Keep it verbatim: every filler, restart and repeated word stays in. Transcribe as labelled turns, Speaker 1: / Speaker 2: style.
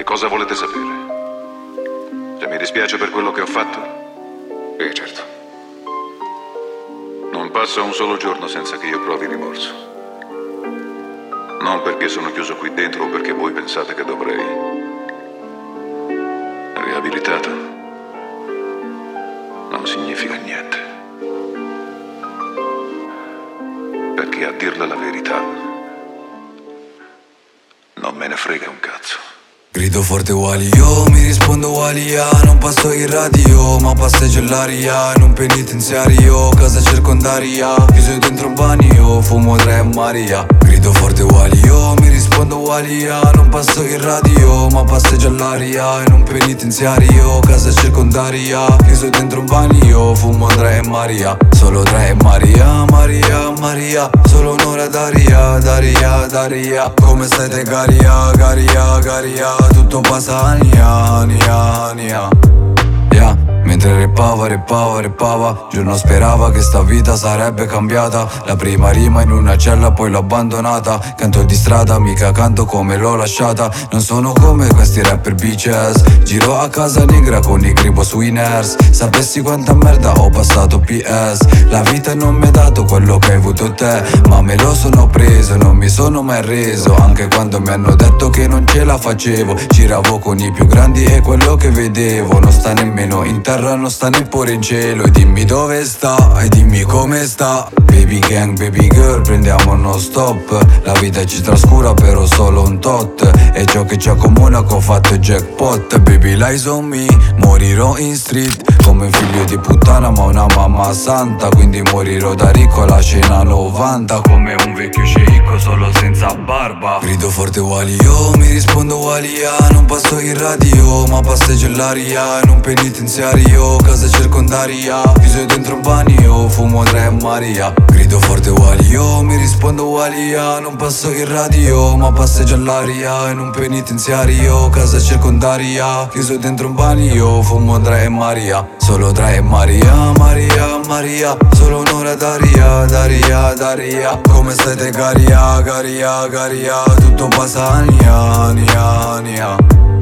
Speaker 1: cosa volete sapere? Se mi dispiace per quello che ho fatto?
Speaker 2: Eh, certo.
Speaker 1: Non passa un solo giorno senza che io provi rimorso. Non perché sono chiuso qui dentro o perché voi pensate che dovrei. Riabilitato non significa niente. Perché a dirla la verità non me ne frega un cazzo.
Speaker 3: Grido forte uguali io, mi rispondo uguali a. Non passo in radio, ma passeggio l'aria. In un penitenziario, casa circondaria. Chiuso dentro un bagno, fumo tre Maria. Grido forte uguali io, mi rispondo uguali a. Non passo in radio, ma passeggio all'aria. In un penitenziario, casa circondaria. Chiuso dentro un bagno, fumo tre Maria. Solo tre Maria, Maria, Maria. Solo un'ora d'aria, d'aria, d'aria. Come stai te garia, garia, garia. Tutto passa ania, ania, ania. Yeah. Mentre rappava, rappava, rappava, giorno sperava che sta vita sarebbe cambiata. La prima rima in una cella poi l'ho abbandonata. Canto di strada, mica canto come l'ho lasciata. Non sono come questi rapper bitches. Giro a casa negra con i gribo sui ners. Sapessi quanta merda ho passato P S. La vita non mi ha dato quello che hai avuto te, ma me lo sono preso, non mi sono mai reso. Anche quando mi hanno detto che non ce la facevo. Giravo con i più grandi e quello che vedevo non sta nemmeno in terra, non sta neppure in cielo. E dimmi dove sta, e dimmi come sta. Baby gang, baby girl, prendiamo uno stop. La vita ci trascura però solo un tot. E ciò che ci accomuna che ho fatto è jackpot. Baby lies on me, morirò in street come un figlio di puttana ma una mamma santa. Quindi morirò da ricco alla cena novanta, come un vecchio sceicco solo senza barba. Grido forte uguali io, mi rispondo uguali a. Non passo in radio ma passeggio l'aria. In un penitenziario, casa circondaria. Chiuso dentro un bagno, fumo tre Maria. Grido forte uguali io, mi rispondo uguali a. Non passo in radio ma passeggio all'aria. In un penitenziario, casa circondaria. Chiuso dentro un bagno, fumo tre Maria. Solo tre Maria, Maria, Maria. Solo un'ora d'aria, d'aria, d'aria. Come stai te garia, garia, garia. Tutto passa ania, ania, ania.